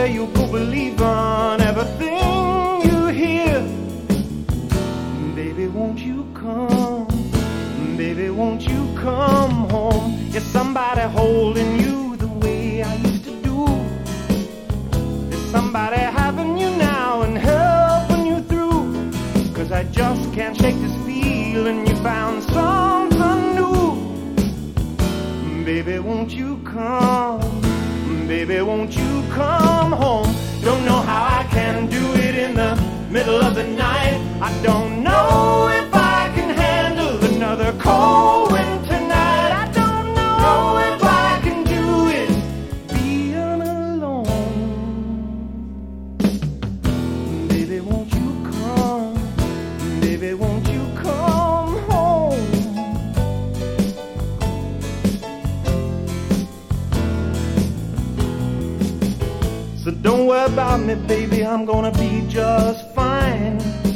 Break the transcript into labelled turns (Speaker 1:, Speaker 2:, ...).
Speaker 1: swear you'll go believe on everything you hear. Baby, won't you come? Baby, won't you come home? Is somebody holding you the way I used to do? Is somebody having you now and helping you through? 'Cause I just can't shake this feeling you found something new. Baby, won't you come? Baby, won't you come home? Don't know how I can do it in the middle of the night. I don't know if I can handle another cold winter night. I don't know if I can do it being alone. Baby, won't you come? Baby, won't you come home? So don't worry about me, baby, I'm gonna be just fine.